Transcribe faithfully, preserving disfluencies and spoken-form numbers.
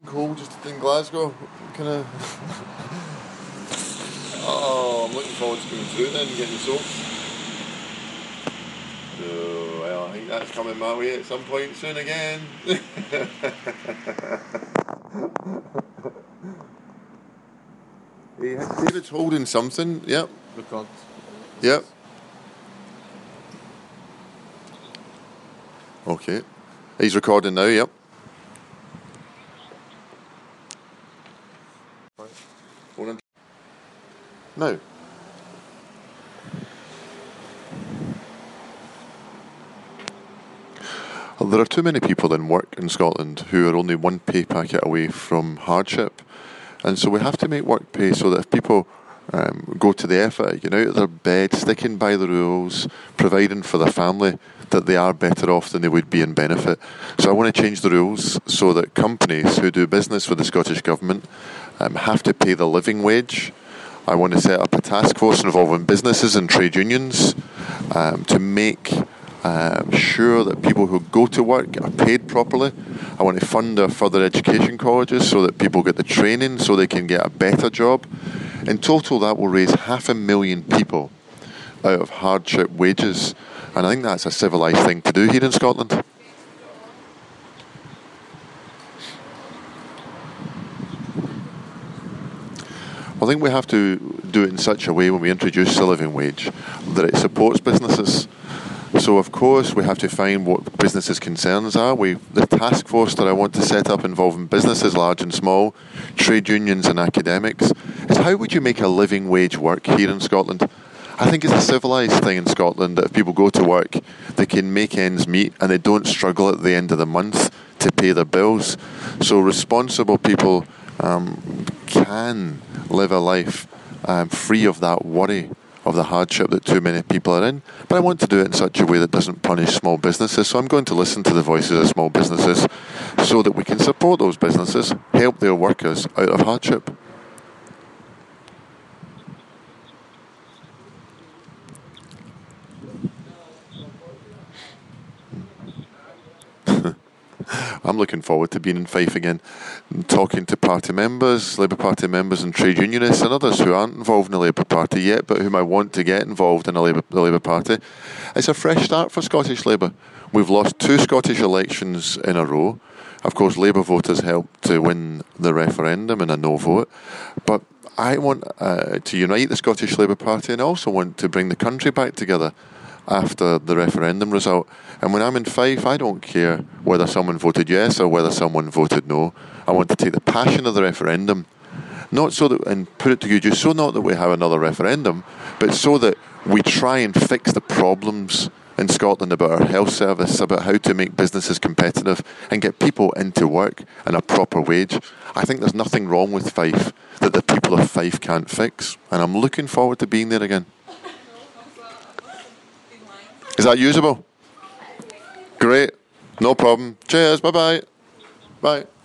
cold just in Glasgow. Kind of. Oh, I'm looking forward to going through then and getting soaked. So, well, I think that's coming my way at some point soon again. Hey, David's holding something. Yep. Record. Yep. Okay. He's recording now, yep. Right. Hold on. Now. There are too many people in work in Scotland who are only one pay packet away from hardship. And so we have to make work pay so that if people um, go to the effort, get out of their bed, sticking by the rules, providing for their family, that they are better off than they would be in benefit. So I want to change the rules so that companies who do business with the Scottish Government um, have to pay the living wage. I want to set up a task force involving businesses and trade unions um, to make um, sure that people who go to work are paid properly. I want to fund our further education colleges so that people get the training so they can get a better job. In total, that will raise half a million people out of hardship wages. And I think that's a civilised thing to do here in Scotland. I think we have to do it in such a way when we introduce the living wage that it supports businesses. So, of course, we have to find what businesses' concerns are. We, the task force that I want to set up involving businesses, large and small, trade unions and academics, is how would you make a living wage work here in Scotland? I think it's a civilised thing in Scotland that if people go to work, they can make ends meet and they don't struggle at the end of the month to pay their bills. So responsible people um, can live a life um, free of that worry of the hardship that too many people are in. But I want to do it in such a way that doesn't punish small businesses. So I'm going to listen to the voices of small businesses so that we can support those businesses, help their workers out of hardship. I'm looking forward to being in Fife again, talking to party members, Labour Party members and trade unionists and others who aren't involved in the Labour Party yet, but whom I want to get involved in the Labour, the Labour Party. It's a fresh start for Scottish Labour. We've lost two Scottish elections in a row. Of course, Labour voters helped to win the referendum in a no vote, but I want uh, to unite the Scottish Labour Party and I also want to bring the country back together after the referendum result. And when I'm in Fife, I don't care whether someone voted yes or whether someone voted no. I want to take the passion of the referendum, not so that, and put it to good use, so not that we have another referendum, but so that we try and fix the problems in Scotland about our health service, about how to make businesses competitive and get people into work and a proper wage. I think there's nothing wrong with Fife that the people of Fife can't fix. And I'm looking forward to being there again. Is that usable? Great. No problem. Cheers. Bye-bye. Bye.